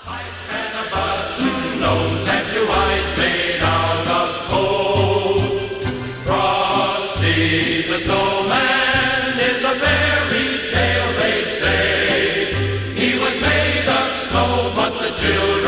And a button nose and two eyes made out of coal. Frosty the Snowman is a fairy tale, they say. He was made of snow, but the children